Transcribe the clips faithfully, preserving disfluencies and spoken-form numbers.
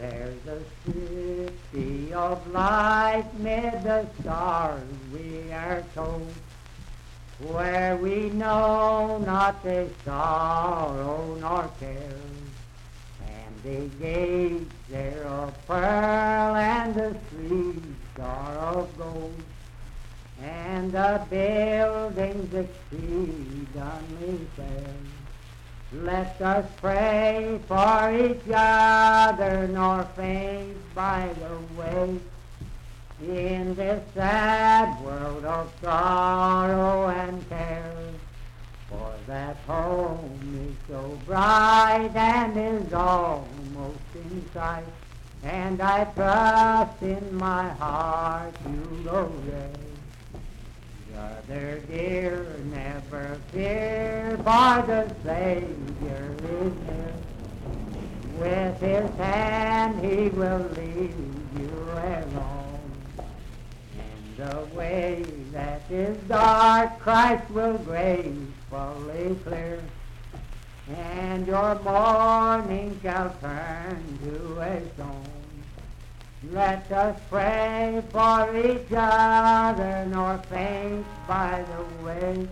There's a city of light mid the stars, we are told, where we know not the sorrow nor care. And the gates there of pearl, and the streets are of gold, and the buildings exceedingly fair. Let us pray for each other, nor faint by the way, in this sad world of sorrow and care. For that home is so bright and is almost in sight, and I trust in my heart you'll go there. Brother dear, never fear, for the Savior is near. With his hand he will lead you along. And the way that is dark, Christ will gracefully clear, and your mourning shall turn to a song. Let us pray for each other, nor faint by the way,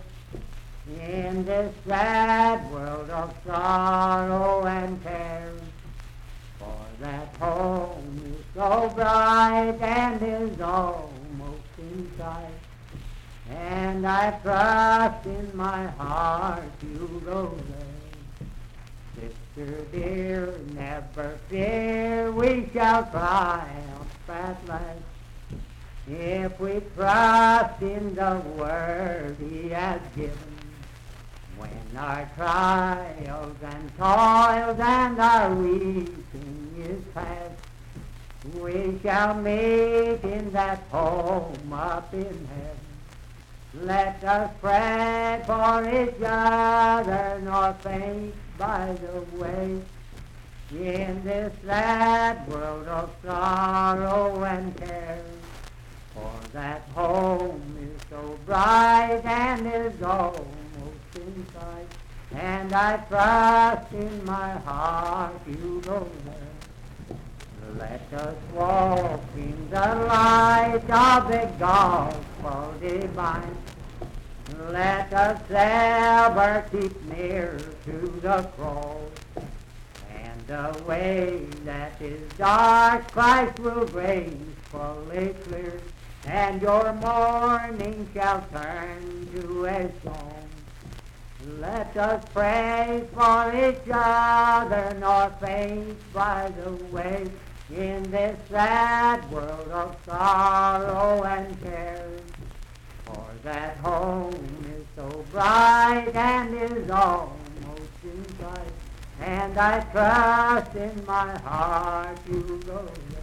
in this sad world of sorrow and care. For that home is so bright and is almost in sight, and I trust in my heart you'll go there. Sister dear, never fear, we shall triumph at last, if we trust in the word he has given. When our trials and toils and our weeping is past, we shall meet in that home up in heaven. Let us pray for each other, nor faint by the way, in this sad world of sorrow and care. For that home is so bright and is almost in sight, and I trust in my heart you'll go there. Let us walk in the light of the gospel divine. Let us ever keep near to the cross, and the way that is dark Christ will gracefully clear, and your mourning shall turn to a song. Let us pray for each other, nor faint by the way, in this sad world of sorrow and care. For that home is so bright and is almost in sight, and I trust in my heart you'll go there.